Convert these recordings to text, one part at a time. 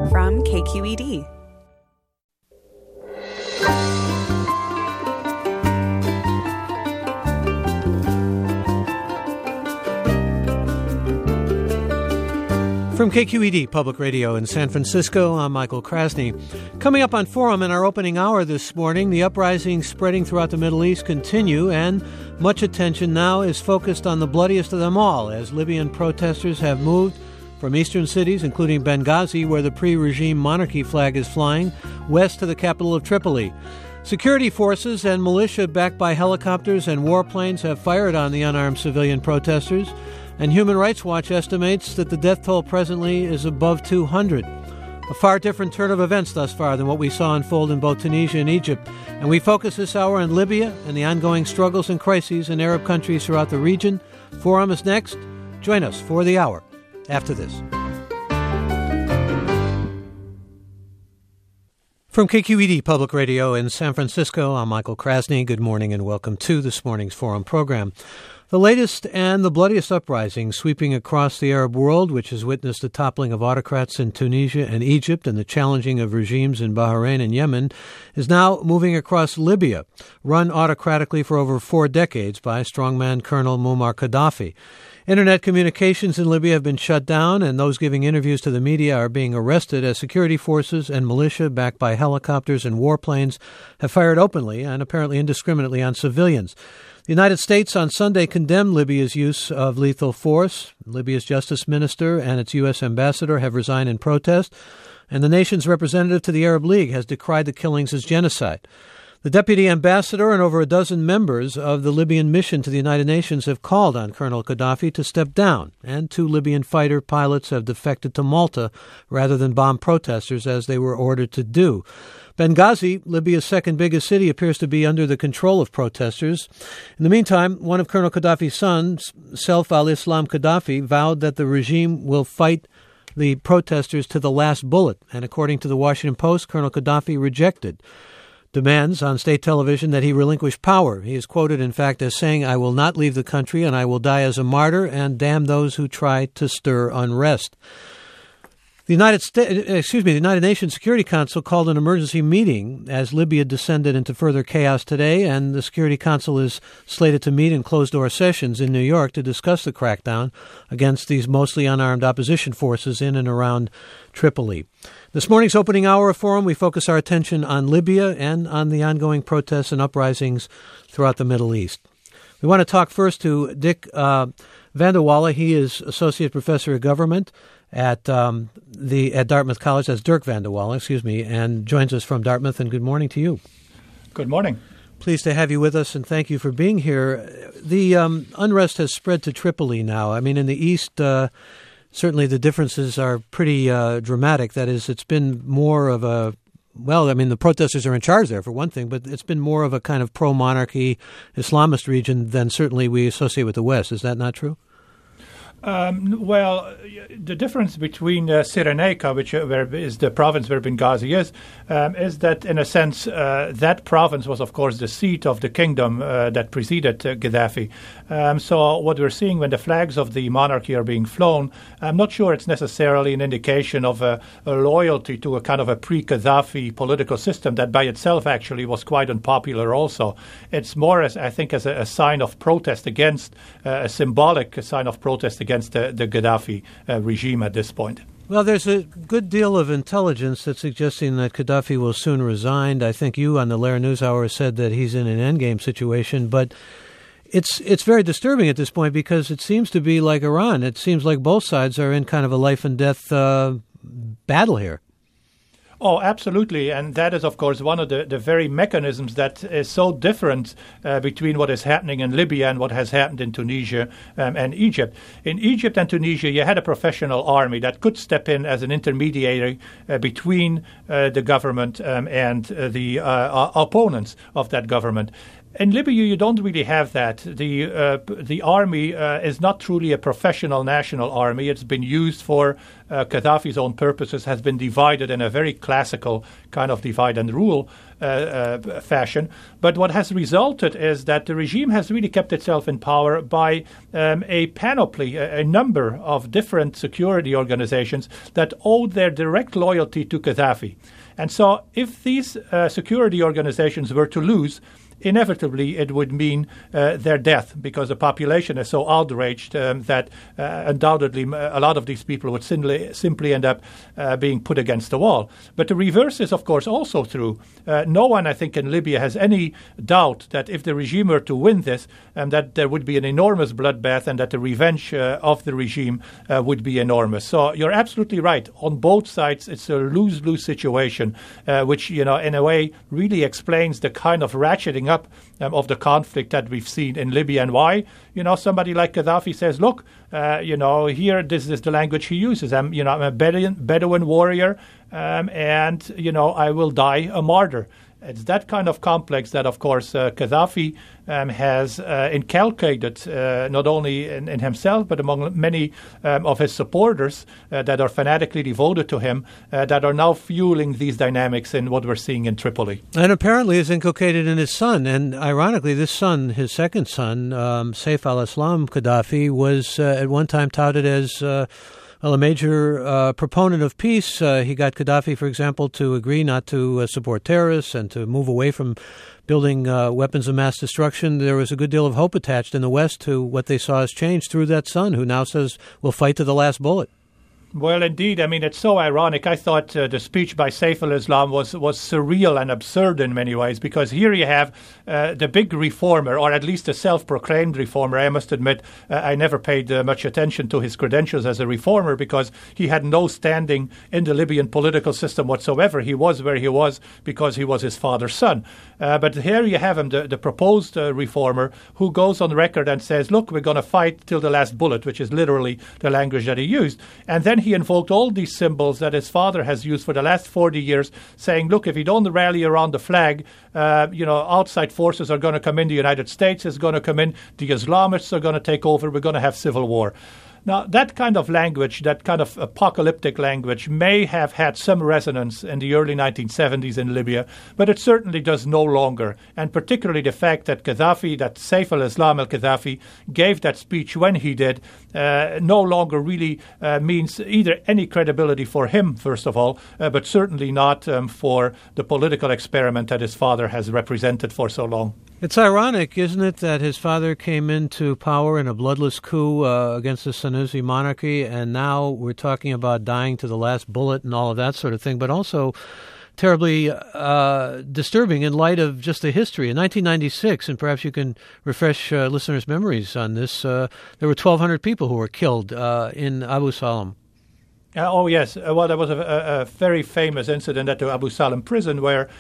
from KQED. From KQED Public Radio in San Francisco, I'm Michael Krasny. Coming up on Forum in our opening hour this morning, the uprisings spreading throughout the Middle East continue, and much attention now is focused on the bloodiest of them all, as Libyan protesters have moved from eastern cities, including Benghazi, where the pre-regime monarchy flag is flying, west to the capital of Tripoli. Security forces and militia backed by helicopters and warplanes have fired on the unarmed civilian protesters, and Human Rights Watch estimates that the death toll presently is above 200. A far different turn of events thus far than what we saw unfold in both Tunisia and Egypt. And we focus this hour on Libya and the ongoing struggles and crises in Arab countries throughout the region. Forum is next. Join us for the hour after this. From KQED Public Radio in San Francisco, I'm Michael Krasny. Good morning and welcome to this morning's Forum program. The latest and the bloodiest uprising sweeping across the Arab world, which has witnessed the toppling of autocrats in Tunisia and Egypt and the challenging of regimes in Bahrain and Yemen, is now moving across Libya, run autocratically for over 4 decades by strongman Colonel Muammar Gaddafi. Internet communications in Libya have been shut down, and those giving interviews to the media are being arrested as security forces and militia, backed by helicopters and warplanes, have fired openly and apparently indiscriminately on civilians. The United States on Sunday condemned Libya's use of lethal force. Libya's justice minister and its U.S. ambassador have resigned in protest, and the nation's representative to the Arab League has decried the killings as genocide. The deputy ambassador and over a dozen members of the Libyan mission to the United Nations have called on Colonel Gaddafi to step down, and 2 Libyan fighter pilots have defected to Malta rather than bomb protesters as they were ordered to do. Benghazi, Libya's second biggest city, appears to be under the control of protesters. In the meantime, one of Colonel Gaddafi's sons, Saif al-Islam Gaddafi, vowed that the regime will fight the protesters to the last bullet. And according to the Washington Post, Colonel Gaddafi rejected demands on state television that he relinquish power. He is quoted, in fact, as saying, "I will not leave the country and I will die as a martyr, and damn those who try to stir unrest." The United Nations Security Council called an emergency meeting as Libya descended into further chaos today, and the Security Council is slated to meet in closed-door sessions in New York to discuss the crackdown against these mostly unarmed opposition forces in and around Tripoli. This morning's opening hour of Forum, we focus our attention on Libya and on the ongoing protests and uprisings throughout the Middle East. We want to talk first to Dick Vanderwalla. He is Associate Professor of Government at Dartmouth College. That's Dirk Vanderwalla, and joins us from Dartmouth. And good morning to you. Good morning. Pleased to have you with us, and thank you for being here. The unrest has spread to Tripoli now. I mean, in the east, certainly the differences are pretty dramatic. That is, it's been more of a, well, I mean, the protesters are in charge there, for one thing, but it's been more of a kind of pro-monarchy Islamist region than certainly we associate with the West. Is that not true? Well, the difference between Cyrenaica, which is the province where Benghazi is that, in a sense, that province was, of course, the seat of the kingdom that preceded Gaddafi. So what we're seeing when the flags of the monarchy are being flown, I'm not sure it's necessarily an indication of a loyalty to a kind of a pre-Gaddafi political system that by itself actually was quite unpopular also. It's more, as I think, as a sign of protest against, a symbolic sign of protest against the Gaddafi regime at this point. Well, there's a good deal of intelligence that's suggesting that Gaddafi will soon resign. I think you on the Lehrer NewsHour said that he's in an endgame situation, but it's very disturbing at this point because it seems to be like Iran. It seems like both sides are in kind of a life and death battle here. Oh, absolutely. And that is, of course, one of the very mechanisms that is so different between what is happening in Libya and what has happened in Tunisia and Egypt. In Egypt and Tunisia, you had a professional army that could step in as an intermediary between the government and the opponents of that government. In Libya, you don't really have that. The army is not truly a professional national army. It's been used for Gaddafi's own purposes, has been divided in a very classical kind of divide and rule fashion. But what has resulted is that the regime has really kept itself in power by a panoply, a number of different security organizations that owed their direct loyalty to Gaddafi. And so if these security organizations were to lose, inevitably it would mean their death, because the population is so outraged that undoubtedly a lot of these people would simply end up being put against the wall. But the reverse is, of course, also true. No one, I think, in Libya has any doubt that if the regime were to win this, that there would be an enormous bloodbath and that the revenge of the regime would be enormous. So you're absolutely right. On both sides, it's a lose-lose situation, which, in a way, really explains the kind of ratcheting up of the conflict that we've seen in Libya. And why? Somebody like Gaddafi says, look, here, this is the language he uses. I'm a Bedouin warrior, and, I will die a martyr. It's that kind of complex that, of course, Gaddafi has inculcated not only in himself, but among many of his supporters that are fanatically devoted to him, that are now fueling these dynamics in what we're seeing in Tripoli. And apparently is inculcated in his son. And ironically, this son, his second son, Saif al-Islam Gaddafi, was at one time touted as a major proponent of peace. He got Gaddafi, for example, to agree not to support terrorists and to move away from building weapons of mass destruction. There was a good deal of hope attached in the West to what they saw as change through that son, who now says we'll fight to the last bullet. Well, indeed. I mean, it's so ironic. I thought the speech by Saif al-Islam was surreal and absurd in many ways, because here you have the big reformer, or at least a self-proclaimed reformer. I must admit, I never paid much attention to his credentials as a reformer, because he had no standing in the Libyan political system whatsoever. He was where he was because he was his father's son. But here you have him, the proposed reformer, who goes on record and says, look, we're going to fight till the last bullet, which is literally the language that he used. And then he invoked all these symbols that his father has used for the last 40 years, saying, look, if you don't rally around the flag, outside forces are going to come in. The United States is going to come in. The Islamists are going to take over. We're going to have civil war. Now, that kind of language, that kind of apocalyptic language, may have had some resonance in the early 1970s in Libya, but it certainly does no longer. And particularly the fact that Gaddafi, that Saif al-Islam al-Gaddafi, gave that speech when he did, no longer really means either any credibility for him, first of all, but certainly not for the political experiment that his father has represented for so long. It's ironic, isn't it, that his father came into power in a bloodless coup against the Sanusi monarchy, and now we're talking about dying to the last bullet and all of that sort of thing, but also terribly disturbing in light of just the history. In 1996, and perhaps you can refresh listeners' memories on this, there were 1,200 people who were killed in Abu Salam. Oh, yes. Well, there was a very famous incident at the Abu Salam prison where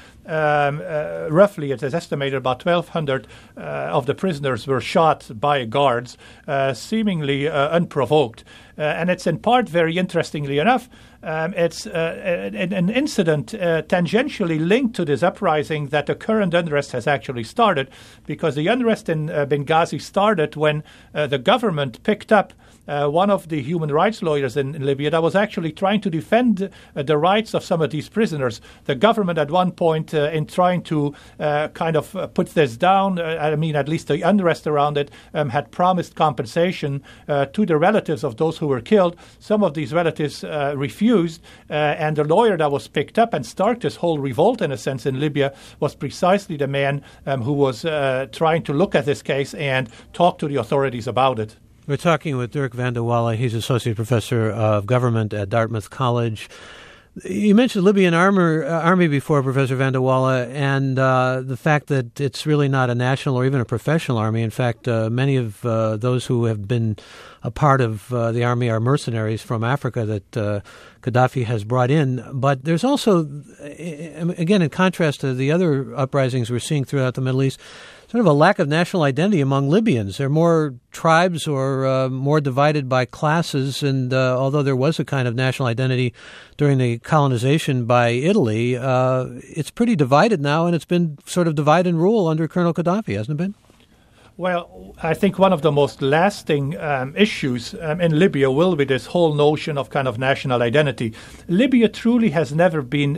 roughly it is estimated about 1,200 of the prisoners were shot by guards, seemingly unprovoked. And it's in part, very interestingly enough, it's an incident tangentially linked to this uprising that the current unrest has actually started, because the unrest in Benghazi started when the government picked up one of the human rights lawyers in Libya that was actually trying to defend the rights of some of these prisoners. The government at one point, in trying to kind of put this down, at least the unrest around it, had promised compensation to the relatives of those who were killed. Some of these relatives refused, and the lawyer that was picked up and started this whole revolt, in a sense, in Libya was precisely the man who was trying to look at this case and talk to the authorities about it. We're talking with Dirk van der Wallen. He's Associate Professor of Government at Dartmouth College. You mentioned Libyan army before, Professor van der Wallen, and the fact that it's really not a national or even a professional army. In fact, many of those who have been a part of the army are mercenaries from Africa that Gaddafi has brought in. But there's also, again, in contrast to the other uprisings we're seeing throughout the Middle East, sort of a lack of national identity among Libyans. They're more tribes or more divided by classes, and although there was a kind of national identity during the colonization by Italy, it's pretty divided now, and it's been sort of divide and rule under Colonel Gaddafi, hasn't it been? Well, I think one of the most lasting issues in Libya will be this whole notion of kind of national identity. Libya truly has never been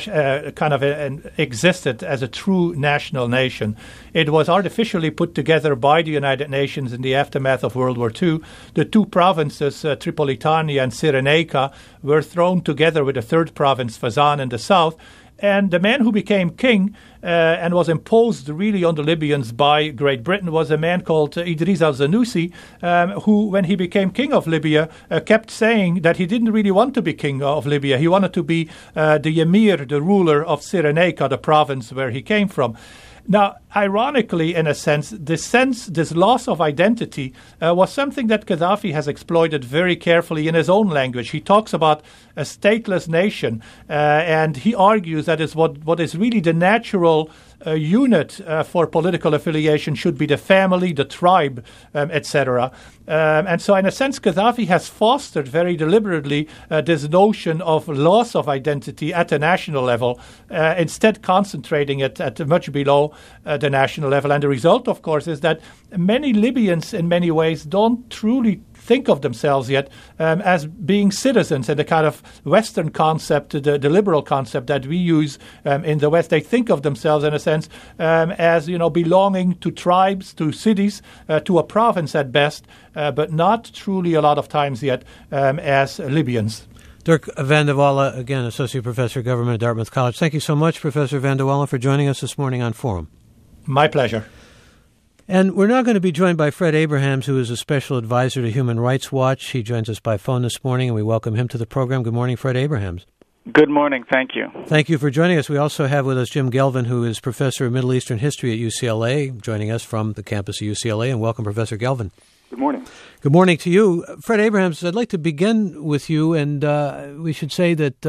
existed as a true national nation. It was artificially put together by the United Nations in the aftermath of World War II. The two provinces, Tripolitania and Cyrenaica, were thrown together with a third province, Fezzan, in the south. And the man who became king and was imposed really on the Libyans by Great Britain was a man called Idris al-Zanussi, who, when he became king of Libya, kept saying that he didn't really want to be king of Libya. He wanted to be the emir, the ruler of Cyrenaica, the province where he came from. Now, ironically, in a sense, this loss of identity was something that Gaddafi has exploited very carefully in his own language. He talks about a stateless nation, and he argues that is what is really the natural unit for political affiliation should be the family, the tribe, etc. And so, in a sense, Gaddafi has fostered very deliberately this notion of loss of identity at the national level, instead concentrating it at much below the national level. And the result, of course, is that many Libyans, in many ways, don't truly think of themselves yet as being citizens in the kind of Western concept, the liberal concept that we use in the West. They think of themselves, in a sense, as belonging to tribes, to cities, to a province at best, but not truly a lot of times yet as Libyans. Dirk van der Wallen, again, Associate Professor of Government at Dartmouth College. Thank you so much, Professor van der Wallen, for joining us this morning on Forum. My pleasure. And we're now going to be joined by Fred Abrahams, who is a special advisor to Human Rights Watch. He joins us by phone this morning, and we welcome him to the program. Good morning, Fred Abrahams. Good morning. Thank you. Thank you for joining us. We also have with us Jim Gelvin, who is Professor of Middle Eastern History at UCLA, joining us from the campus of UCLA. And welcome, Professor Gelvin. Good morning. Good morning to you. Fred Abrahams, I'd like to begin with you, and we should say that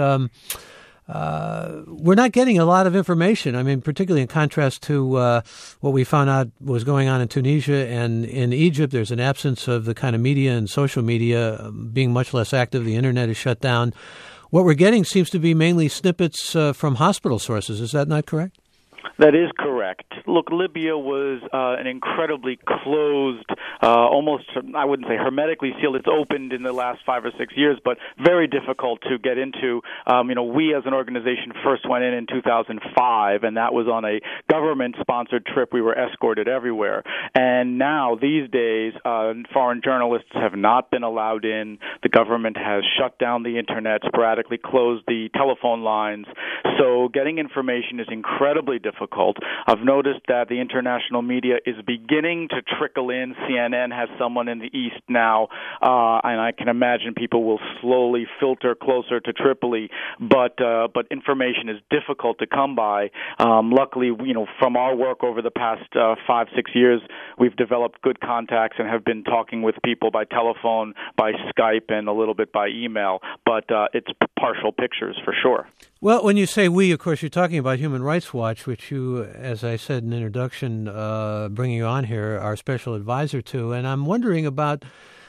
we're not getting a lot of information. I mean, particularly in contrast to what we found out was going on in Tunisia and in Egypt. There's an absence of the kind of media and social media being much less active. The internet is shut down. What we're getting seems to be mainly snippets from hospital sources. Is that not correct? That is correct. Look, Libya was an incredibly closed, almost, I wouldn't say hermetically sealed. It's opened in the last 5 or 6 years, but very difficult to get into. We as an organization first went in 2005, and that was on a government-sponsored trip. We were escorted everywhere. And now, these days, foreign journalists have not been allowed in. The government has shut down the Internet, sporadically closed the telephone lines. So getting information is incredibly difficult. I've noticed that the international media is beginning to trickle in. CNN has someone in the East now, and I can imagine people will slowly filter closer to Tripoli. But information is difficult to come by. Luckily, from our work over the past 5-6 years, we've developed good contacts and have been talking with people by telephone, by Skype, and a little bit by email. But it's partial pictures for sure. Well, when you say we, of course, you're talking about Human Rights Watch, which you, as I said in the introduction, bringing you on here, are special advisor to. And I'm wondering about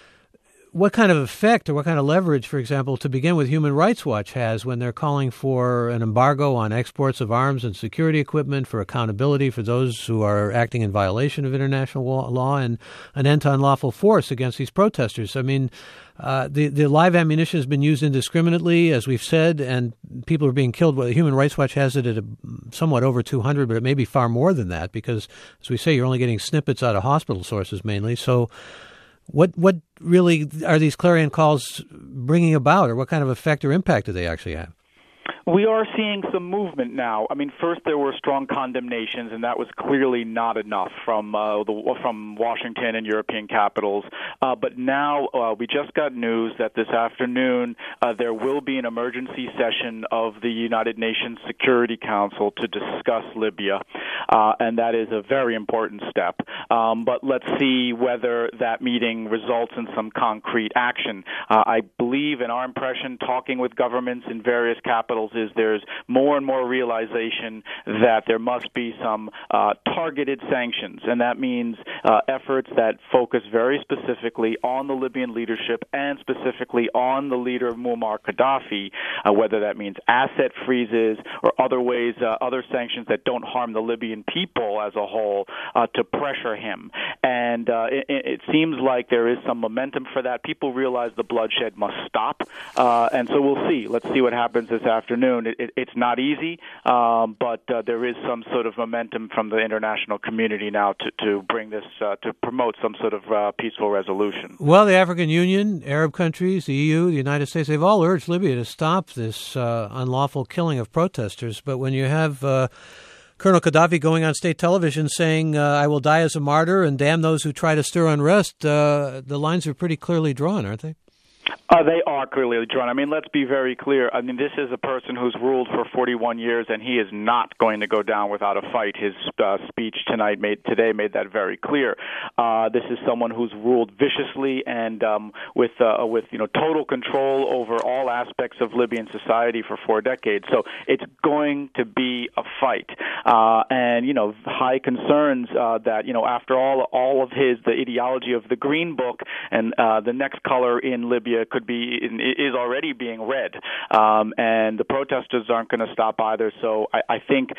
what kind of effect or what kind of leverage, for example, to begin with, Human Rights Watch has when they're calling for an embargo on exports of arms and security equipment, for accountability for those who are acting in violation of international law, and an end to unlawful force against these protesters. I mean, the live ammunition has been used indiscriminately, as we've said, and people are being killed. Well, Human Rights Watch has it at somewhat over 200, but it may be far more than that because, as we say, you're only getting snippets out of hospital sources mainly. So what really are these clarion calls bringing about, or what kind of effect or impact do they actually have? We are seeing some movement now. I mean, first there were strong condemnations, and that was clearly not enough from Washington and European capitals. But now we just got news that this afternoon there will be an emergency session of the United Nations Security Council to discuss Libya, and that is a very important step. But let's see whether that meeting results in some concrete action. I believe, in our impression, talking with governments in various capitals is there's more and more realization that there must be some targeted sanctions, and that means efforts that focus very specifically on the Libyan leadership and specifically on the leader Muammar Gaddafi, whether that means asset freezes or other ways, other sanctions that don't harm the Libyan people as a whole, to pressure him. And it seems like there is some momentum for that. People realize the bloodshed must stop, and so we'll see. Let's see what happens this afternoon. It's not easy, but there is some sort of momentum from the international community now to bring this, to promote some sort of peaceful resolution. Well, the African Union, Arab countries, the EU, the United States, they've all urged Libya to stop this unlawful killing of protesters. But when you have Colonel Gaddafi going on state television saying, I will die as a martyr and damn those who try to stir unrest, the lines are pretty clearly drawn, aren't they? They are clearly drawn. I mean, let's be very clear. I mean, this is a person who's ruled for 41 years, and he is not going to go down without a fight. His speech today made that very clear. This is someone who's ruled viciously and with total control over all aspects of Libyan society for 4 decades. So it's going to be a fight, and high concerns that after all of the ideology of the Green Book and the next color in Libya is already being read, and the protesters aren't going to stop either. So I think,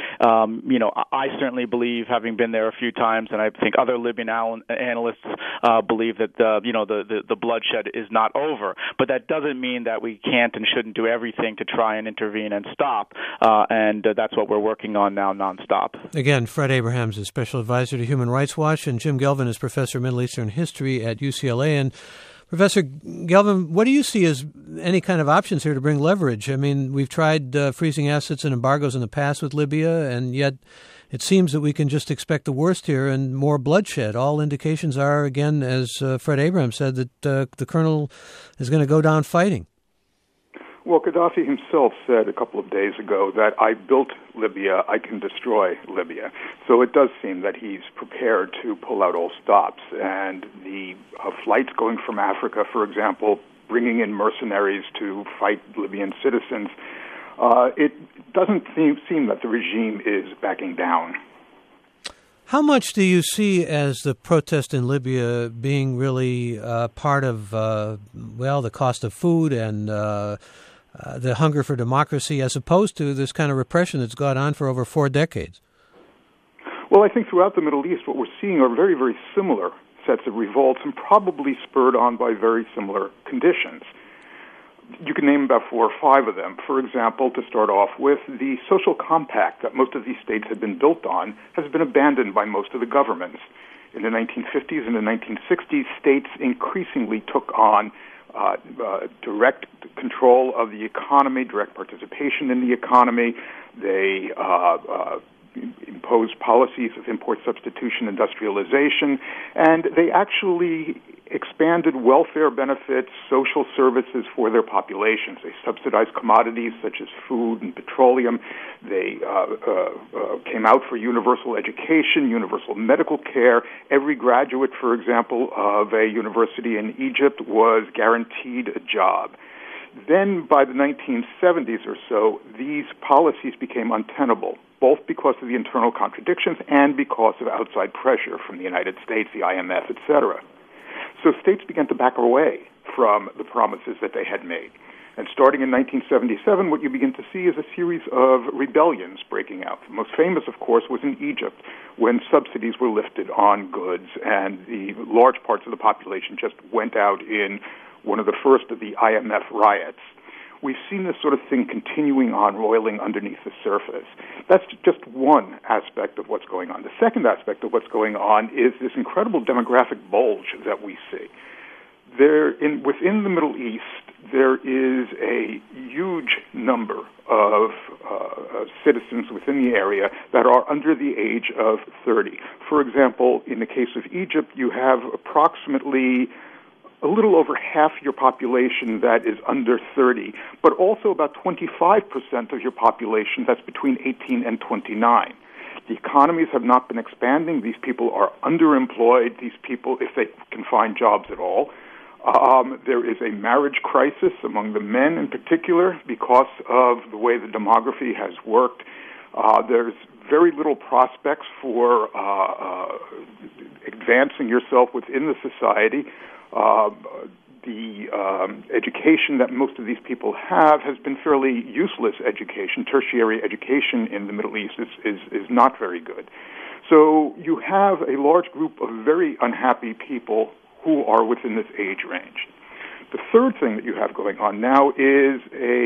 I certainly believe, having been there a few times, and I think other Libyan analysts believe that the bloodshed is not over. But that doesn't mean that we can't and shouldn't do everything to try and intervene and stop, and that's what we're working on now nonstop. Again, Fred Abrahams is Special Advisor to Human Rights Watch, and Jim Gelvin is Professor of Middle Eastern History at UCLA. And Professor Gelvin, what do you see as any kind of options here to bring leverage? I mean, we've tried freezing assets and embargoes in the past with Libya, and yet it seems that we can just expect the worst here and more bloodshed. All indications are, again, as Fred Abrahams said, that the colonel is going to go down fighting. Well, Gaddafi himself said a couple of days ago that I built Libya, I can destroy Libya. So it does seem that he's prepared to pull out all stops. And the flights going from Africa, for example, bringing in mercenaries to fight Libyan citizens, it doesn't seem that the regime is backing down. How much do you see as the protest in Libya being really part of, the cost of food and the hunger for democracy, as opposed to this kind of repression that's gone on for over 4 decades? Well, I think throughout the Middle East, what we're seeing are very, very similar sets of revolts and probably spurred on by very similar conditions. You can name about 4 or 5 of them. For example, to start off with, the social compact that most of these states had been built on has been abandoned by most of the governments. In the 1950s and the 1960s, states increasingly took on direct control of the economy, direct participation in the economy. They imposed policies of import substitution, industrialization, and they actually expanded welfare benefits, social services for their populations. They subsidized commodities such as food and petroleum. They came out for universal education, universal medical care. Every graduate, for example, of a university in Egypt was guaranteed a job. Then, by the 1970s or so, these policies became untenable, both because of the internal contradictions and because of outside pressure from the United States, the IMF, etc. So states began to back away from the promises that they had made. And starting in 1977, what you begin to see is a series of rebellions breaking out. The most famous, of course, was in Egypt, when subsidies were lifted on goods, and the large parts of the population just went out in one of the first of the IMF riots. We've seen this sort of thing continuing on, roiling underneath the surface. That's just one aspect of what's going on. The second aspect of what's going on is this incredible demographic bulge that we see. Within the Middle East, there is a huge number of citizens within the area that are under the age of 30. For example, in the case of Egypt, you have approximately a little over half your population that is under 30, but also about 25% of your population that's between 18 and 29. The economies have not been expanding. These people are underemployed. These people, if they can find jobs at all, There is a marriage crisis among the men in particular because of the way the demography has worked. There's very little prospects for advancing yourself within the society. The education that most of these people have has been fairly useless education. Tertiary education in the Middle East is not very good. So you have a large group of very unhappy people who are within this age range. The third thing that you have going on now is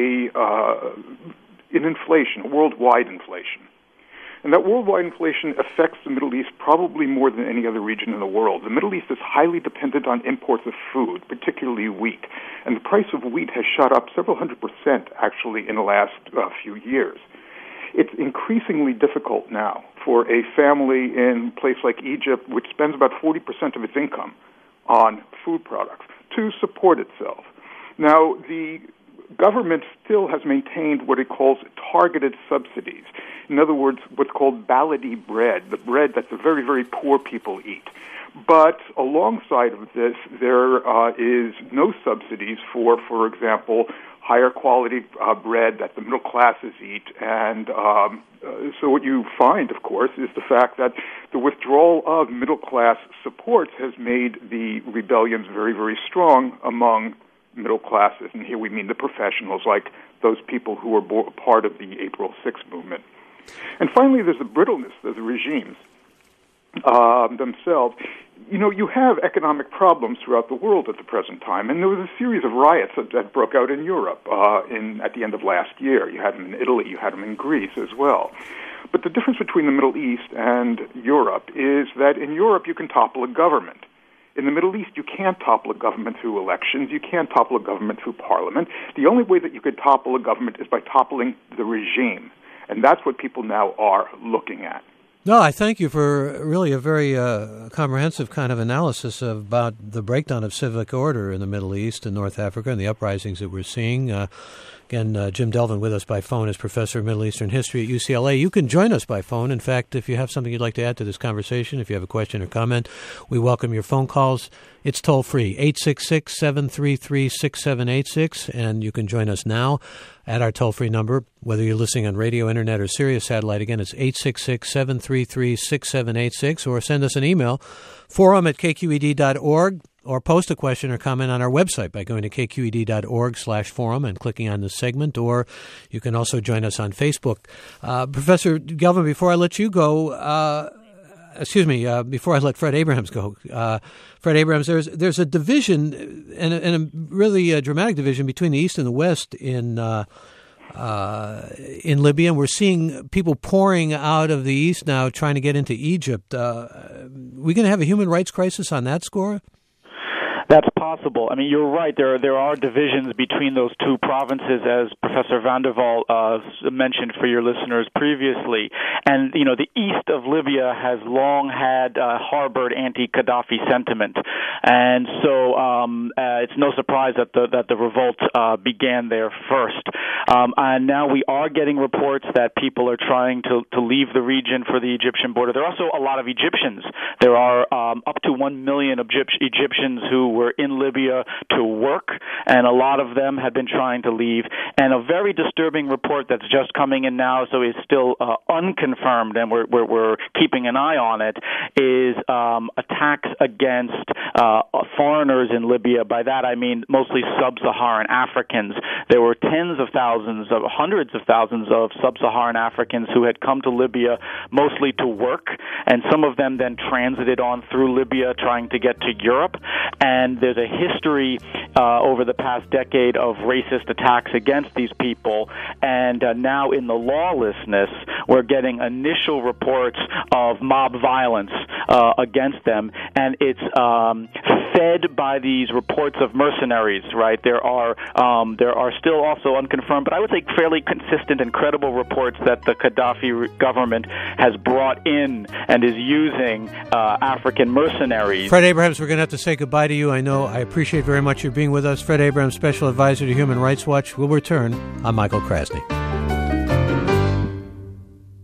an inflation, worldwide inflation. And that worldwide inflation affects the Middle East probably more than any other region in the world. The Middle East is highly dependent on imports of food, particularly wheat. And the price of wheat has shot up several 100% actually in the last few years. It's increasingly difficult now for a family in a place like Egypt, which spends about 40% of its income on food products, to support itself. Now, the government still has maintained what it calls targeted subsidies. In other words, what's called baladi bread, the bread that the very, very poor people eat. But alongside of this, there is no subsidies for example, higher quality bread that the middle classes eat. And so what you find, of course, is the fact that the withdrawal of middle class supports has made the rebellions very, very strong among middle classes. And here we mean the professionals, like those people who were part of the April 6th movement. And finally, there's the brittleness of the regimes themselves. You know, you have economic problems throughout the world at the present time, and there was a series of riots that broke out in Europe at the end of last year. You had them in Italy, you had them in Greece as well. But the difference between the Middle East and Europe is that in Europe you can topple a government. In the Middle East, you can't topple a government through elections. You can't topple a government through parliament. The only way that you could topple a government is by toppling the regime. And that's what people now are looking at. No, I thank you for really a very comprehensive kind of analysis about the breakdown of civic order in the Middle East and North Africa and the uprisings that we're seeing. Again, Jim Delvin with us by phone as Professor of Middle Eastern History at UCLA. You can join us by phone. In fact, if you have something you'd like to add to this conversation, if you have a question or comment, we welcome your phone calls. It's toll-free, 866-733-6786, and you can join us now at our toll-free number, whether you're listening on radio, internet, or Sirius Satellite. Again, it's 866-733-6786, or send us an email, forum@kqed.org, or post a question or comment on our website by going to kqed.org/forum and clicking on the segment, or you can also join us on Facebook. Professor Gelvin, before I let you go, before I let Fred Abrahams go, Fred Abrahams, there's a division, and a really dramatic division between the East and the West in Libya, and we're seeing people pouring out of the East now trying to get into Egypt. We going to have a human rights crisis on that score? That's possible. I mean, you're right. There are divisions between those two provinces, as Professor van der Waal mentioned for your listeners previously. And, you know, the east of Libya has long had harbored anti-Gaddafi sentiment. And so it's no surprise that the revolt began there first. And now we are getting reports that people are trying to leave the region for the Egyptian border. There are also a lot of Egyptians. There are up to 1 million Egyptians who were in Libya to work, and a lot of them had been trying to leave. And a very disturbing report that's just coming in now, so is still unconfirmed, and we're keeping an eye on it, is attacks against foreigners in Libya. By that I mean mostly sub-Saharan Africans. There were hundreds of thousands of sub-Saharan Africans who had come to Libya mostly to work, and some of them then transited on through Libya trying to get to Europe. And there's a history over the past decade of racist attacks against these people. And now in the lawlessness, we're getting initial reports of mob violence against them. And it's fed by these reports of mercenaries, right? There are still also unconfirmed, but I would say fairly consistent and credible reports that the Gaddafi government has brought in and is using African mercenaries. Fred Abrahams, we're going to have to say goodbye to you. I appreciate very much your being with us. Fred Abrahams, Special Advisor to Human Rights Watch. We'll return. I'm Michael Krasny.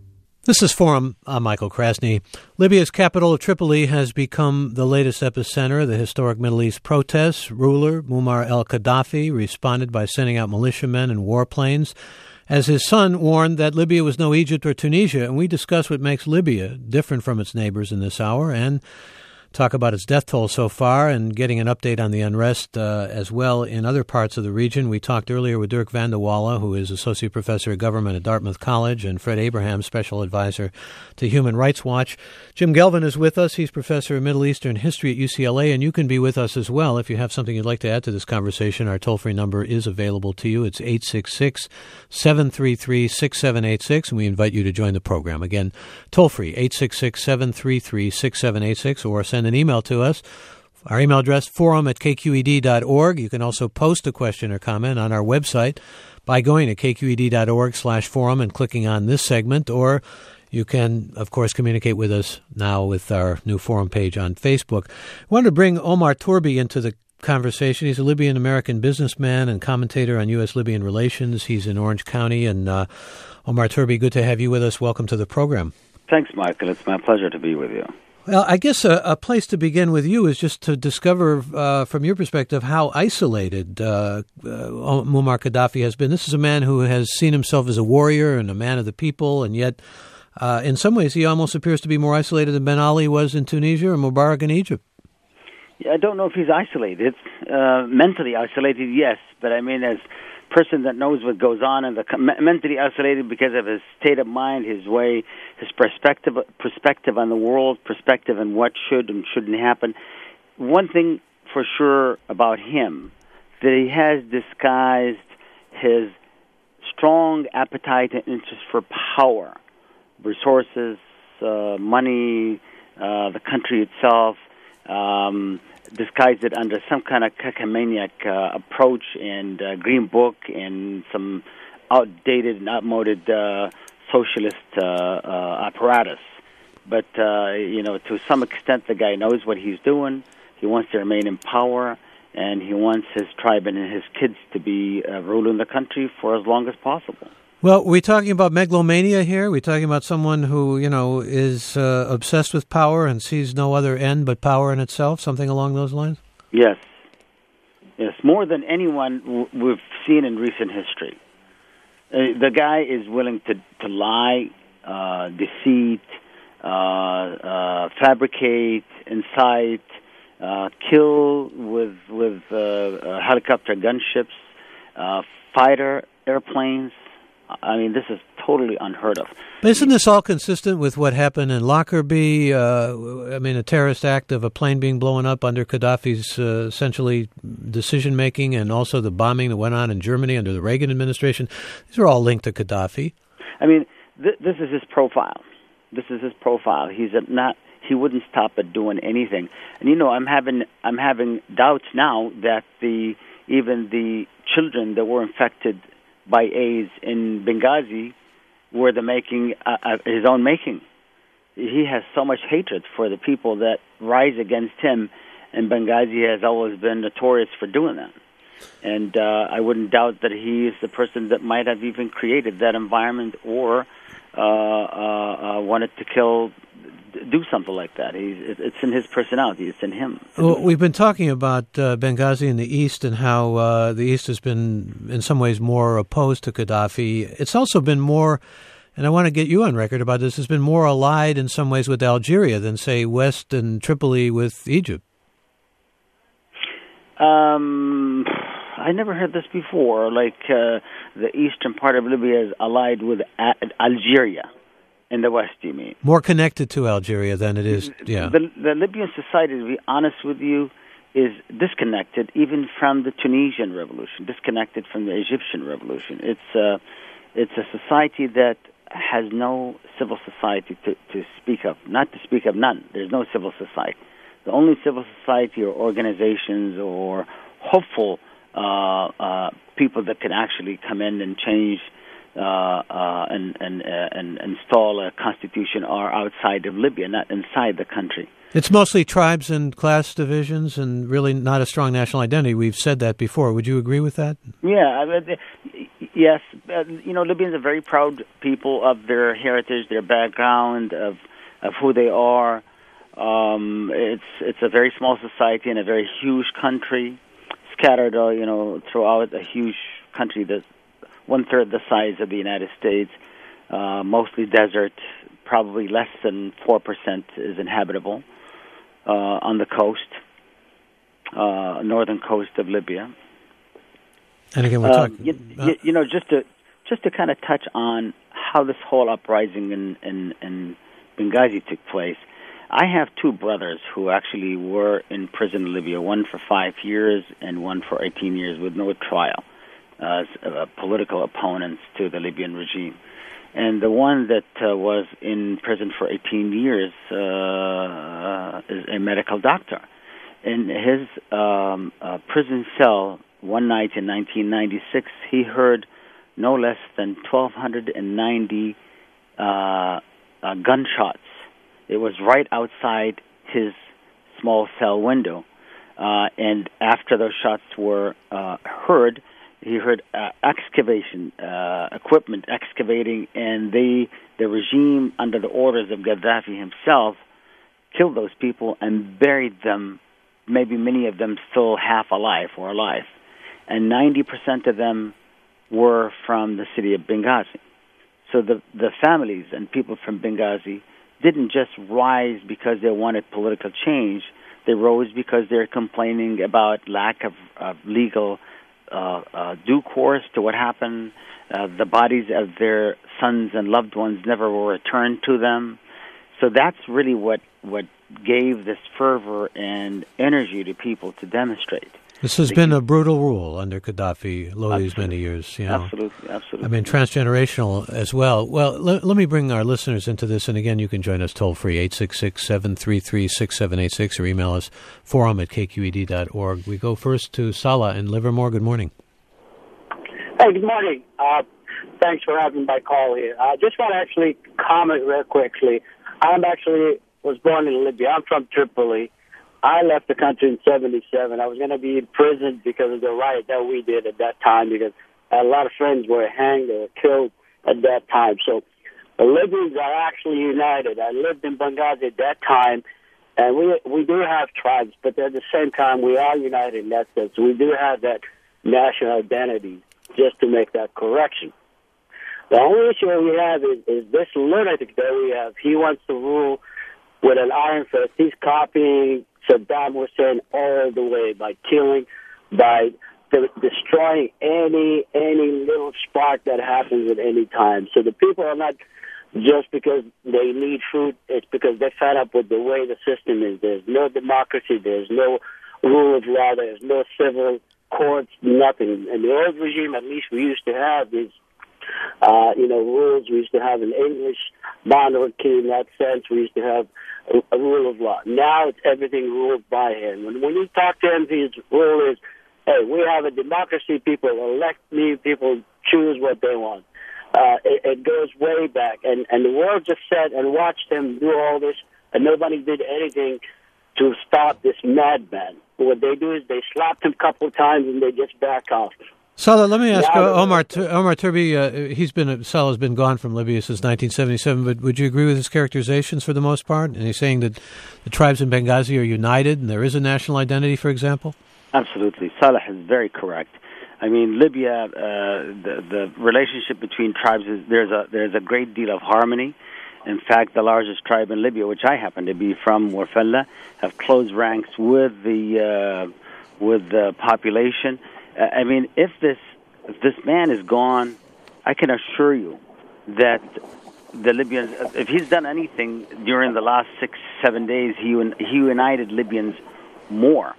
This is Forum. I'm Michael Krasny. Libya's capital of Tripoli has become the latest epicenter of the historic Middle East protests. Ruler Muammar al-Gaddafi responded by sending out militiamen and warplanes, as his son warned that Libya was no Egypt or Tunisia. And we discuss what makes Libya different from its neighbors in this hour and talk about its death toll so far and getting an update on the unrest as well in other parts of the region. We talked earlier with Dirk van de Walle, who is Associate Professor of Government at Dartmouth College, and Fred Abraham, Special Advisor to Human Rights Watch. Jim Gelvin is with us. He's Professor of Middle Eastern History at UCLA, and you can be with us as well if you have something you'd like to add to this conversation. Our toll-free number is available to you. It's 866-733-6786, and we invite you to join the program. Again, toll-free, 866-733-6786, or send an email to us. Our email address, forum@kqed.org. You can also post a question or comment on our website by going to kqed.org/forum and clicking on this segment, or you can, of course, communicate with us now with our new forum page on Facebook. I wanted to bring Omar Tourbi into the conversation. He's a Libyan-American businessman and commentator on U.S.-Libyan relations. He's in Orange County. And Omar Tourbi, good to have you with us. Welcome to the program. Thanks, Michael. It's my pleasure to be with you. Well, I guess a place to begin with you is just to discover, from your perspective, how isolated Muammar Gaddafi has been. This is a man who has seen himself as a warrior and a man of the people, and yet, in some ways, he almost appears to be more isolated than Ben Ali was in Tunisia or Mubarak in Egypt. Yeah, I don't know if he's isolated. Mentally isolated, yes, but I mean, as person that knows what goes on, and mentally isolated because of his state of mind, his way, his perspective on the world, perspective on what should and shouldn't happen. One thing for sure about him, that he has disguised his strong appetite and interest for power, resources, money, the country itself, disguised it under some kind of cacomaniac approach and green book and some outdated and outmoded socialist apparatus. But, to some extent, the guy knows what he's doing. He wants to remain in power, and he wants his tribe and his kids to be ruling the country for as long as possible. Well, are we talking about megalomania here? Are we talking about someone who, is obsessed with power and sees no other end but power in itself, something along those lines? Yes. Yes, more than anyone we've seen in recent history. The guy is willing to lie, deceit, fabricate, incite, kill with helicopter gunships, fighter airplanes. I mean, this is totally unheard of. But isn't this all consistent with what happened in Lockerbie? A terrorist act of a plane being blown up under Gaddafi's essentially decision-making, and also the bombing that went on in Germany under the Reagan administration. These are all linked to Gaddafi. I mean, this is his profile. This is his profile. He wouldn't stop at doing anything. And I'm having doubts now that even the children that were infected by AIDS in Benghazi were his own making. He has so much hatred for the people that rise against him, and Benghazi has always been notorious for doing that. And I wouldn't doubt that he is the person that might have even created that environment or wanted to do something like that. It's in his personality. It's in him. Well, we've been talking about Benghazi in the East and how the East has been, in some ways, more opposed to Gaddafi. It's also been more, and I want to get you on record about this, has been more allied in some ways with Algeria than, say, West and Tripoli with Egypt. I never heard this before. Like the eastern part of Libya is allied with Algeria. In the West, you mean? More connected to Algeria than it is, yeah. The Libyan society, to be honest with you, is disconnected even from the Tunisian revolution, disconnected from the Egyptian revolution. It's a society that has no civil society to speak of, not to speak of none. There's no civil society. The only civil society or organizations or hopeful people that can actually come in and change and install a constitution are outside of Libya, not inside the country. It's mostly tribes and class divisions and really not a strong national identity. We've said that before. Would you agree with that? Yeah. Yes, Libyans are very proud people of their heritage, their background, of who they are. It's a very small society in a very huge country, scattered, throughout a huge country that's 1/3 the size of the United States, mostly desert. Probably less than 4% is inhabitable on the coast, northern coast of Libya. And again, we're talking. Just to kind of touch on how this whole uprising in Benghazi took place. I have two brothers who actually were in prison in Libya, one for 5 years and one for 18 years with no trial, as political opponents to the Libyan regime. And the one that was in prison for 18 years is a medical doctor. In his prison cell one night in 1996, he heard no less than 1,290 gunshots. It was right outside his small cell window. And after those shots were heard, he heard excavation equipment excavating, and the regime, under the orders of Gaddafi himself, killed those people and buried them, maybe many of them still half alive or alive. And 90% of them were from the city of Benghazi. So the families and people from Benghazi didn't just rise because they wanted political change. They rose because they're complaining about lack of legal due course to what happened. The bodies of their sons and loved ones never were returned to them. So that's really what gave this fervor and energy to people to demonstrate. This has been a brutal rule under Gaddafi these many years. Absolutely. I mean, transgenerational as well. Well, let me bring our listeners into this. And again, you can join us toll-free, 866-733-6786, or email us, forum@kqed.org. We go first to Salah in Livermore. Good morning. Hey, good morning. Thanks for having my call here. I just want to actually comment real quickly. Was born in Libya. I'm from Tripoli. I left the country in 1977. I was going to be imprisoned because of the riot that we did at that time, because a lot of friends were hanged or killed at that time. So the Libyans are actually united. I lived in Benghazi at that time, and we do have tribes, but at the same time, we are united in that sense. We do have that national identity, just to make that correction. The only issue we have is this lunatic that we have. He wants to rule with an iron fist. He's copying Saddam Hussein all the way by killing, by destroying any little spark that happens at any time. So the people are not just because they need food, it's because they're fed up with the way the system is. There's no democracy, there's no rule of law, there's no civil courts, nothing. And the old regime, at least we used to have these rules. We used to have an English monarchy in that sense. We used to have a rule of law. Now it's everything ruled by him. When you talk to him, his rule is, hey, we have a democracy. People elect me. People choose what they want. It goes way back. And the world just sat and watched him do all this, and nobody did anything to stop this madman. What they do is they slapped him a couple of times and they just back off. Salah, let me ask Omar Turbi. Salah's been gone from Libya since 1977, but would you agree with his characterizations for the most part? And he's saying that the tribes in Benghazi are united and there is a national identity, for example? Absolutely. Salah is very correct. I mean, Libya, the relationship between tribes, there's a great deal of harmony. In fact, the largest tribe in Libya, which I happen to be from, Warfella, have close ranks with the population. I mean, if this man is gone, I can assure you that the Libyans, if he's done anything during the last 6-7 days, he united Libyans more.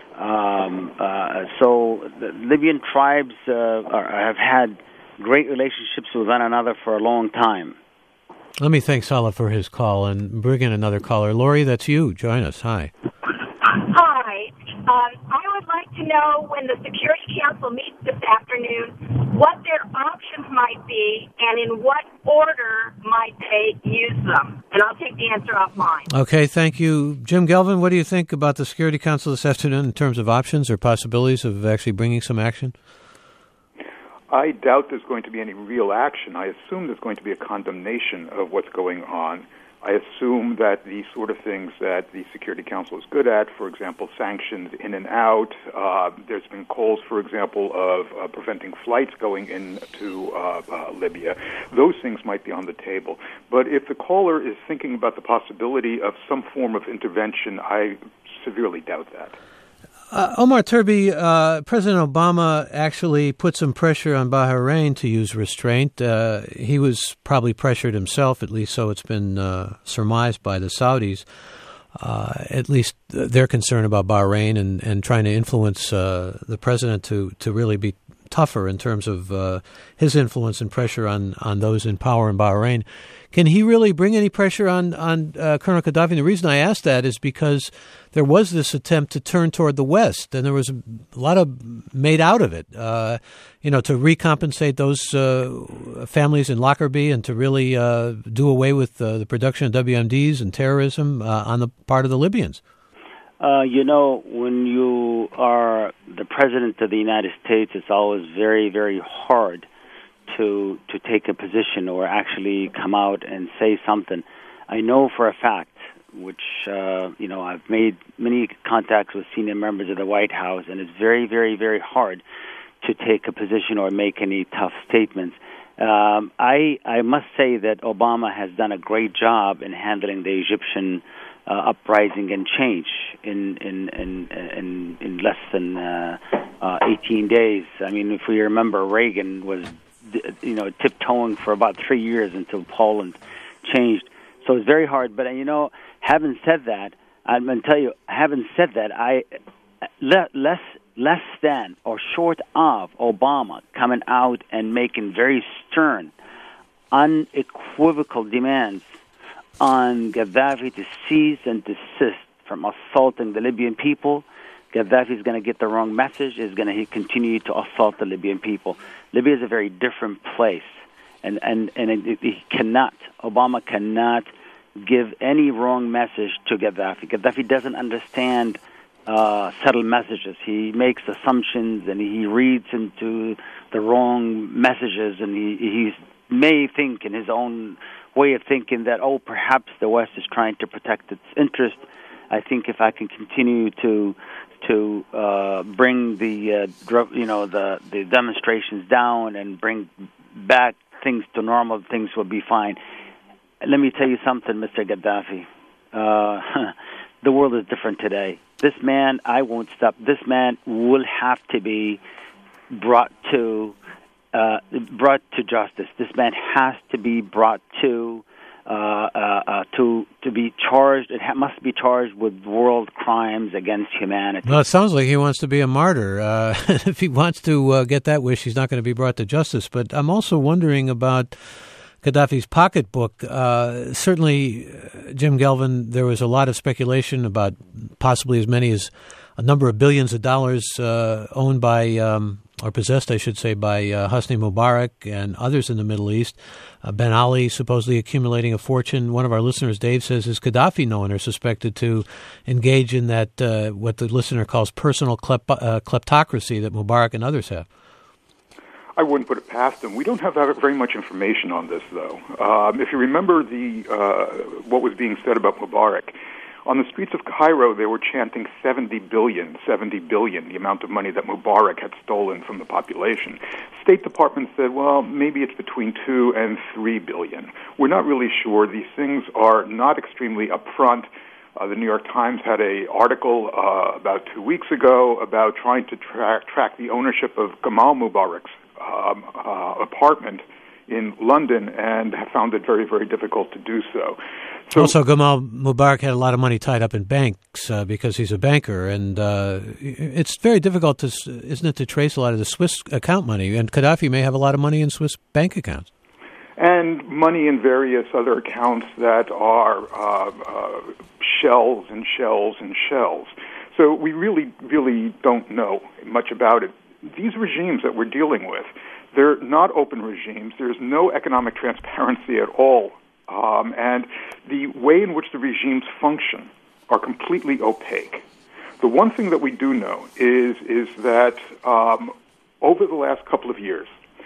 So the Libyan tribes have had great relationships with one another for a long time. Let me thank Salah for his call and bring in another caller. Lori, that's you. Join us. Hi. Hi. I would like to know, when the Security Council meets this afternoon, what their options might be and in what order might they use them. And I'll take the answer offline. Okay, thank you. Jim Gelvin, what do you think about the Security Council this afternoon in terms of options or possibilities of actually bringing some action? I doubt there's going to be any real action. I assume there's going to be a condemnation of what's going on. I assume that the sort of things that the Security Council is good at, for example, sanctions in and out, there's been calls, for example, of preventing flights going into Libya. Those things might be on the table. But if the caller is thinking about the possibility of some form of intervention, I severely doubt that. Omar Terby, President Obama actually put some pressure on Bahrain to use restraint. He was probably pressured himself, at least so it's been surmised by the Saudis. At least they're concerned about Bahrain and trying to influence the president to really be tougher in terms of his influence and pressure on those in power in Bahrain. Can he really bring any pressure on Colonel Gaddafi? And the reason I ask that is because there was this attempt to turn toward the West, and there was a lot of made out of it, to recompensate those families in Lockerbie and to really do away with the production of WMDs and terrorism on the part of the Libyans. When you are the President of the United States, it's always very, very hard to take a position or actually come out and say something. I know for a fact, which, I've made many contacts with senior members of the White House, and it's very, very, very hard to take a position or make any tough statements. I must say that Obama has done a great job in handling the Egyptian uprising and change in less than 18 days. I mean, if we remember, Reagan was tiptoeing for about 3 years until Poland changed. So it's very hard. But having said that, I'm going to tell you, less than or short of Obama coming out and making very stern, unequivocal demands on Gaddafi to cease and desist from assaulting the Libyan people, Gaddafi is going to get the wrong message, is going to continue to assault the Libyan people. Libya is a very different place, and Obama cannot give any wrong message to Gaddafi. Gaddafi doesn't understand subtle messages. He makes assumptions and he reads into the wrong messages, and he may think in his own way of thinking that, perhaps the West is trying to protect its interest. I think if I can continue to bring the demonstrations down and bring back things to normal, things will be fine. Let me tell you something, Mr. Gaddafi. The world is different today. This man, I won't stop. This man will have to be brought to justice. This man has to be brought to be charged. It must be charged with world crimes against humanity. Well, it sounds like he wants to be a martyr. If he wants to get that wish, he's not going to be brought to justice. But I'm also wondering about Gaddafi's pocketbook. Certainly, Jim Galvin, there was a lot of speculation about possibly as many as a number of billions of dollars owned by, or possessed, I should say, by Hosni Mubarak and others in the Middle East. Ben Ali supposedly accumulating a fortune. One of our listeners, Dave, says, is Gaddafi known or suspected to engage in that, what the listener calls personal kleptocracy that Mubarak and others have? I wouldn't put it past him. We don't have very much information on this, though. If you remember what was being said about Mubarak, on the streets of Cairo, they were chanting 70 billion, the amount of money that Mubarak had stolen from the population. State Department said, well, maybe it's between 2 and 3 billion. We're not really sure. These things are not extremely upfront. The New York Times had an article about 2 weeks ago about trying to track the ownership of Gamal Mubarak's apartment in London, and have found it very, very difficult to do so. Also, Gamal Mubarak had a lot of money tied up in banks because he's a banker, and it's very difficult, isn't it, to trace a lot of the Swiss account money, and Gaddafi may have a lot of money in Swiss bank accounts. And money in various other accounts that are shells and shells and shells. So we really, really don't know much about it. These regimes that we're dealing with, they're not open regimes. There's no economic transparency at all. And the way in which the regimes function are completely opaque. The one thing that we do know is that over the last couple of years,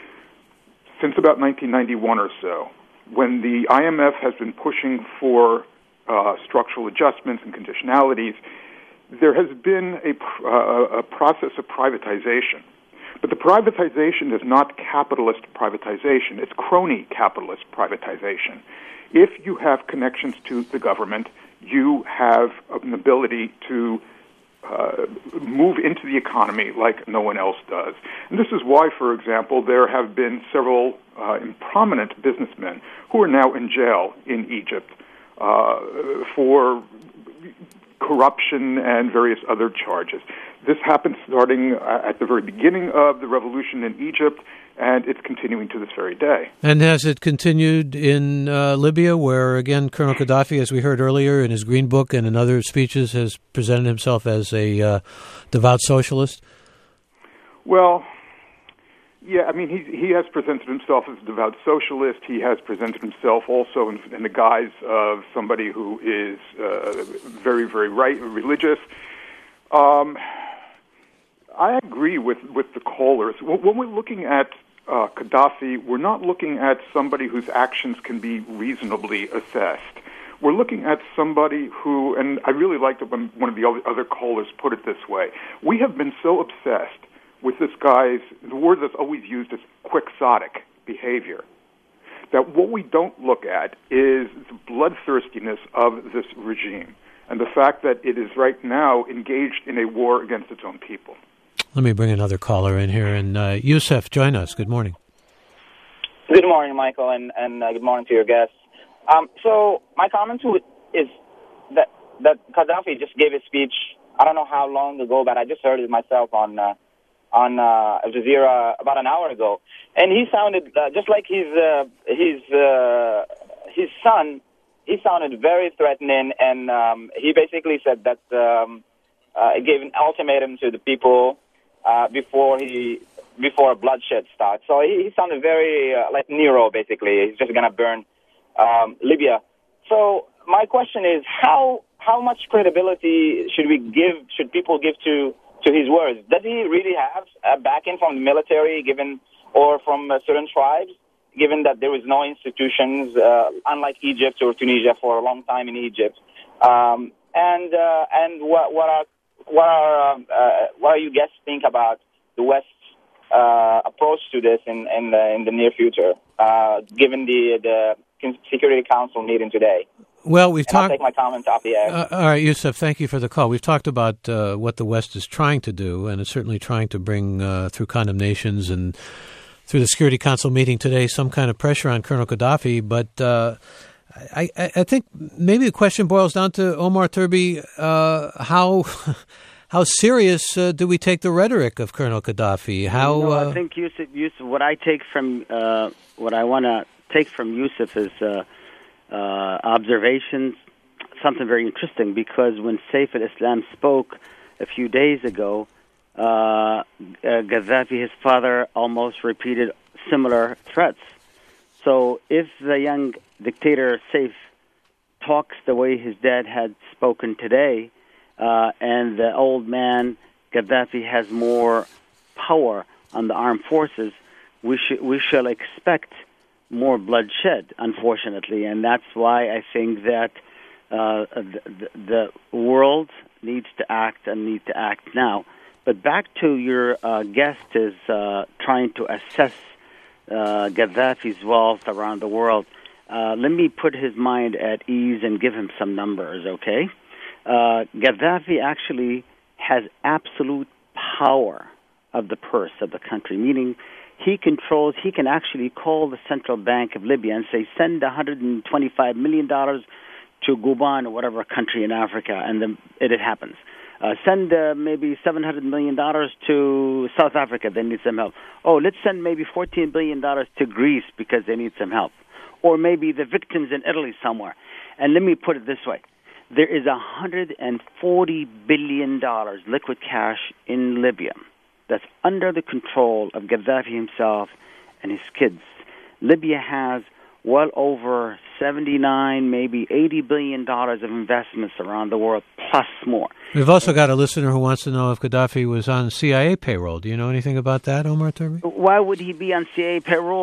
since about 1991 or so, when the IMF has been pushing for structural adjustments and conditionalities, there has been a process of privatization. But the privatization is not capitalist privatization. It's crony capitalist privatization. If you have connections to the government, you have an ability to move into the economy like no one else does. And this is why, for example, there have been several prominent businessmen who are now in jail in Egypt for corruption and various other charges. This happened starting at the very beginning of the revolution in Egypt, and it's continuing to this very day. And has it continued in Libya, where, again, Colonel Gaddafi, as we heard earlier in his Green Book and in other speeches, has presented himself as a devout socialist? Well, yeah, I mean, he has presented himself as a devout socialist. He has presented himself also in the guise of somebody who is very, very religious. I agree with the callers. When we're looking at Gaddafi, we're not looking at somebody whose actions can be reasonably assessed. We're looking at somebody who, and I really liked it when one of the other callers put it this way, we have been so obsessed with this guy's, the word that's always used is quixotic behavior, that what we don't look at is the bloodthirstiness of this regime and the fact that it is right now engaged in a war against its own people. Let me bring another caller in here. And Youssef, join us. Good morning. Good morning, Michael, and good morning to your guests. So my comment is that Gaddafi just gave a speech, I don't know how long ago, but I just heard it myself on Al Jazeera about an hour ago. And he sounded just like his son. He sounded very threatening, and he basically said that he gave an ultimatum to the people before bloodshed starts. So he sounded very like Nero, basically. He's just going to burn Libya. So my question is, how much credibility should people give to his words? Does he really have a backing from the military, or from certain tribes, given that there was no institutions, unlike Egypt or Tunisia for a long time in Egypt? And what do you guys think about the West's approach to this in the near future, given the Security Council meeting today? Well, we've talked. I'll take my comments off the air. All right, Youssef, thank you for the call. We've talked about what the West is trying to do, and it's certainly trying to bring through condemnations and through the Security Council meeting today some kind of pressure on Colonel Gaddafi. But I think maybe the question boils down to, Omar Terbi, how serious do we take the rhetoric of Colonel Gaddafi? I think Youssef, what I want to take from Youssef is observations, something very interesting, because when Saif al-Islam spoke a few days ago, Gaddafi, his father, almost repeated similar threats. So if the young dictator Saif talks the way his dad had spoken today, and the old man Gaddafi has more power on the armed forces, we shall expect more bloodshed, unfortunately, and that's why I think that the world needs to act and need to act now. But back to your guest is trying to assess Gaddafi's wealth around the world. Let me put his mind at ease and give him some numbers, okay? Gaddafi actually has absolute power of the purse of the country, meaning he can actually call the Central Bank of Libya and say, send $125 million to Gabon or whatever country in Africa, and then it happens. Send maybe $700 million to South Africa, they need some help. Oh, let's send maybe $14 billion to Greece because they need some help. Or maybe the victims in Italy somewhere. And let me put it this way. There is $140 billion liquid cash in Libya that's under the control of Gaddafi himself and his kids. Libya has well over 79, maybe $80 billion of investments around the world, plus more. We've also got a listener who wants to know if Gaddafi was on CIA payroll. Do you know anything about that, Omar Terbi? Why would he be on CIA payroll?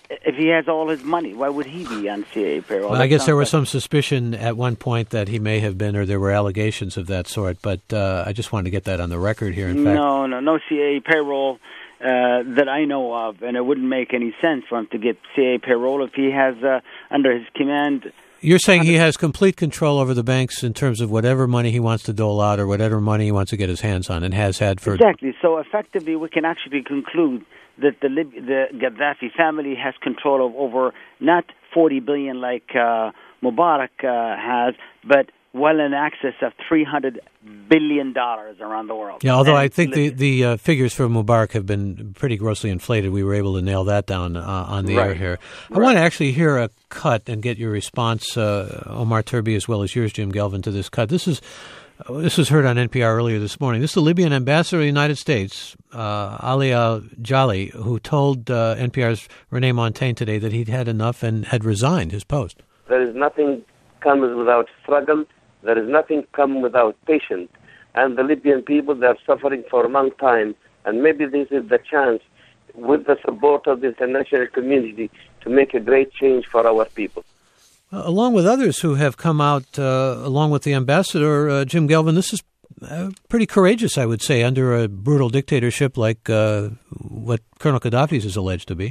if he has all his money, why would he be on CIA payroll? Well, I guess there was some suspicion at one point that he may have been, or there were allegations of that sort, but I just wanted to get that on the record here. In fact, no CIA payroll that I know of, and it wouldn't make any sense for him to get CIA payroll if he has under his command. You're saying he has complete control over the banks in terms of whatever money he wants to dole out or whatever money he wants to get his hands on, and has had for... Exactly. So effectively, we can actually conclude that the Gaddafi family has control of over not $40 billion like Mubarak has, but well in excess of $300 billion around the world. Yeah, although I think the figures for Mubarak have been pretty grossly inflated. We were able to nail that down on the air here. I want to actually hear a cut and get your response, Omar Turbi, as well as yours, Jim Gelvin, to this cut. This was heard on NPR earlier this morning. This is the Libyan ambassador to the United States, Ali al-Jali, who told NPR's Renee Montaigne today that he'd had enough and had resigned his post. There is nothing comes without struggle. There is nothing come without patience. And the Libyan people, they are suffering for a long time. And maybe this is the chance, with the support of the international community, to make a great change for our people. Along with others who have come out, along with the ambassador, Jim Gelvin, this is pretty courageous, I would say, under a brutal dictatorship like what Colonel Gaddafi's is alleged to be.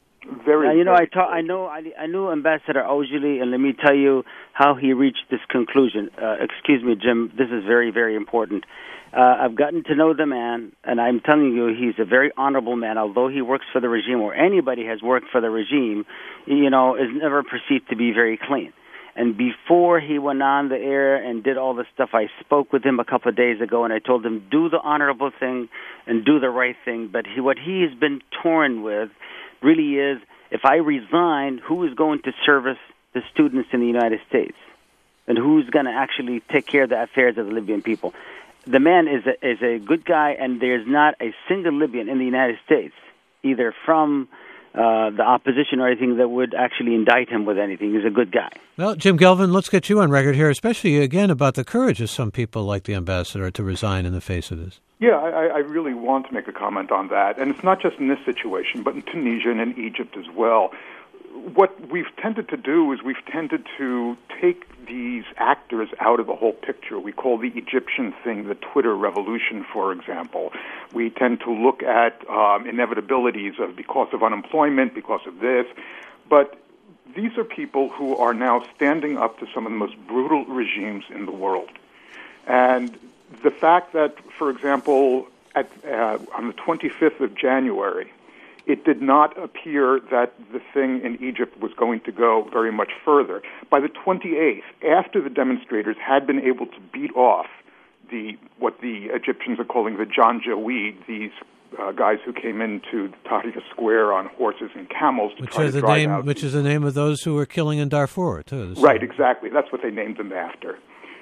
I knew Ambassador Ojali, and let me tell you how he reached this conclusion. Excuse me, Jim, this is very, very important. I've gotten to know the man, and I'm telling you, he's a very honorable man. Although he works for the regime, or anybody has worked for the regime, is never perceived to be very clean. And before he went on the air and did all this stuff, I spoke with him a couple of days ago, and I told him, do the honorable thing and do the right thing. But what he has been torn with really is, if I resign, who is going to service the students in the United States? And who's going to actually take care of the affairs of the Libyan people? The man is a good guy, and there's not a single Libyan in the United States, either from the opposition or anything, that would actually indict him with anything. He's a good guy. Well, Jim Gelvin, let's get you on record here, especially, again, about the courage of some people like the ambassador to resign in the face of this. Yeah, I really want to make a comment on that. And it's not just in this situation, but in Tunisia and in Egypt as well. What we've tended to do is we've tended to take these actors out of the whole picture. We call the Egyptian thing the Twitter revolution, for example. We tend to look at inevitabilities of because of unemployment, because of this. But these are people who are now standing up to some of the most brutal regimes in the world. And the fact that, for example, on the 25th of January, it did not appear that the thing in Egypt was going to go very much further. By the 28th, after the demonstrators had been able to beat off what the Egyptians are calling the Janjaweed, these guys who came into Tahrir Square on horses and camels to try to drive out... Which is the name of those who were killing in Darfur, too. Right, exactly. That's what they named them after.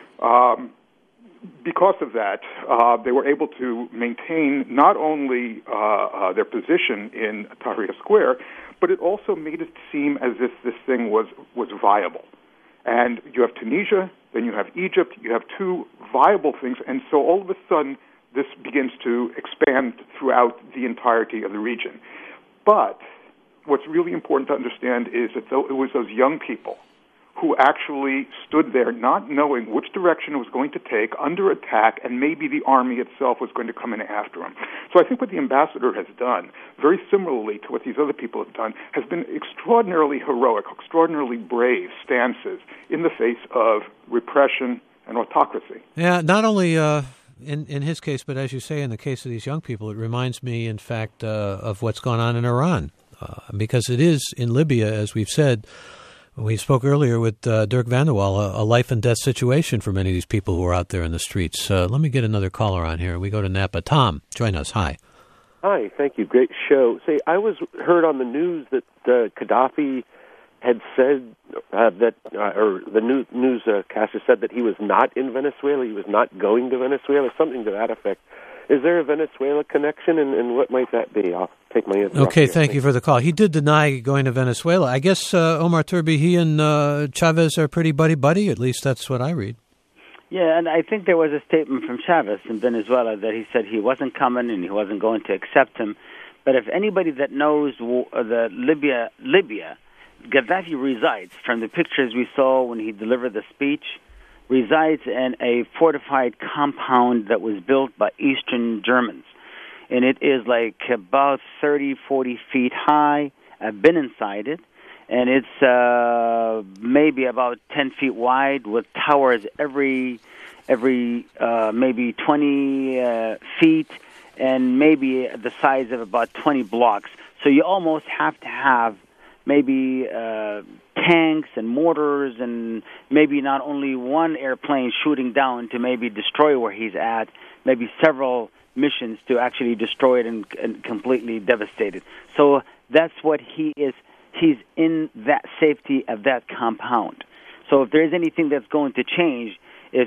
Because of that, they were able to maintain not only their position in Tahrir Square, but it also made it seem as if this thing was viable. And you have Tunisia, then you have Egypt, you have two viable things, and so all of a sudden this begins to expand throughout the entirety of the region. But what's really important to understand is that it was those young people who actually stood there not knowing which direction it was going to take, under attack, and maybe the army itself was going to come in after him. So I think what the ambassador has done, very similarly to what these other people have done, has been extraordinarily heroic, extraordinarily brave stances in the face of repression and autocracy. Yeah, not only in his case, but as you say, in the case of these young people, it reminds me, in fact, of what's gone on in Iran, because it is in Libya, as we've said. We spoke earlier with Dirk van der Wal, a life-and-death situation for many of these people who are out there in the streets. Let me get another caller on here. We go to Napa. Tom, join us. Hi. Hi, thank you. Great show. Say, I heard on the news that Gaddafi had said that, or the newscaster said that he was not in Venezuela, he was not going to Venezuela, something to that effect. Is there a Venezuela connection, and what might that be? I'll take my answer. Okay, thank you for the call. He did deny going to Venezuela. I guess, Omar Turbi, he and Chavez are pretty buddy-buddy. At least that's what I read. Yeah, and I think there was a statement from Chavez in Venezuela that he said he wasn't coming and he wasn't going to accept him. But if anybody that knows the Libya, Gaddafi resides, from the pictures we saw when he delivered the speech, resides in a fortified compound that was built by Eastern Germans. And it is like about 30, 40 feet high. I've been inside it. And it's maybe about 10 feet wide with towers every maybe 20 feet and maybe the size of about 20 blocks. So you almost have to have maybe tanks and mortars and maybe not only one airplane shooting down to maybe destroy where he's at, maybe several missions to actually destroy it and completely devastate it. So that's what he is. He's in that safety of that compound. So if there is anything that's going to change, is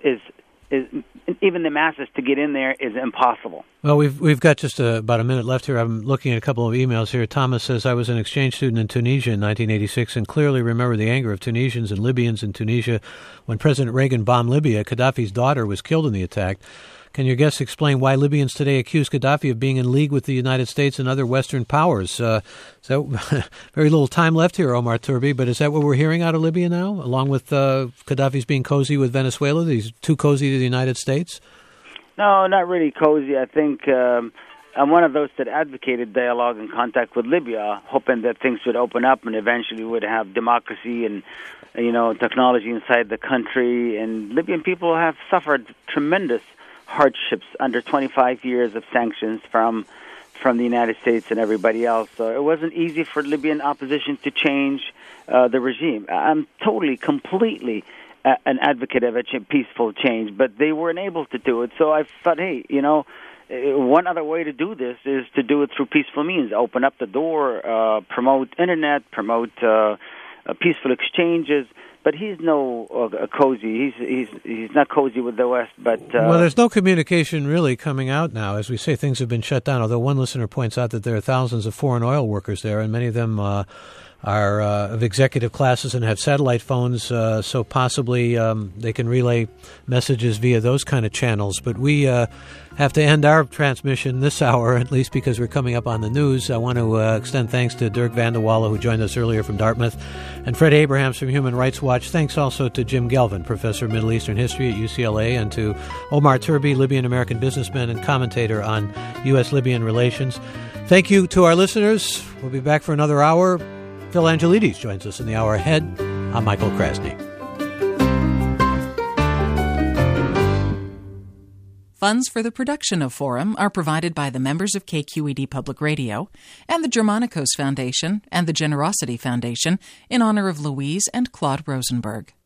even the masses to get in there is impossible. Well, we've got just about a minute left here. I'm looking at a couple of emails here. Thomas says, I was an exchange student in Tunisia in 1986 and clearly remember the anger of Tunisians and Libyans in Tunisia when President Reagan bombed Libya. Gaddafi's daughter was killed in the attack. Can your guests explain why Libyans today accuse Gaddafi of being in league with the United States and other Western powers? So very little time left here, Omar Turbi, but is that what we're hearing out of Libya now, along with Gaddafi's being cozy with Venezuela? He's too cozy to the United States? No, not really cozy. I think I'm one of those that advocated dialogue and contact with Libya, hoping that things would open up and eventually would have democracy and technology inside the country. And Libyan people have suffered tremendous hardships under 25 years of sanctions from the United States and everybody else. So it wasn't easy for Libyan opposition to change the regime. I'm completely an advocate of a peaceful change, but they weren't able to do it. So I thought, hey, one other way to do this is to do it through peaceful means. Open up the door, promote internet, promote peaceful exchanges. But he's no cozy. He's not cozy with the West. But well, there's no communication really coming out now. As we say, things have been shut down. Although one listener points out that there are thousands of foreign oil workers there, and many of them are of executive classes and have satellite phones, so possibly they can relay messages via those kind of channels. But we have to end our transmission this hour, at least because we're coming up on the news. I want to extend thanks to Dirk van der Wallen, who joined us earlier from Dartmouth, and Fred Abrahams from Human Rights Watch. Thanks also to Jim Galvin, professor of Middle Eastern History at UCLA, and to Omar Turbi, Libyan-American businessman and commentator on U.S.-Libyan relations. Thank you to our listeners. We'll be back for another hour. Phil Angelides joins us in the hour ahead. I'm Michael Krasny. Funds for the production of Forum are provided by the members of KQED Public Radio and the Germanicos Foundation and the Generosity Foundation in honor of Louise and Claude Rosenberg.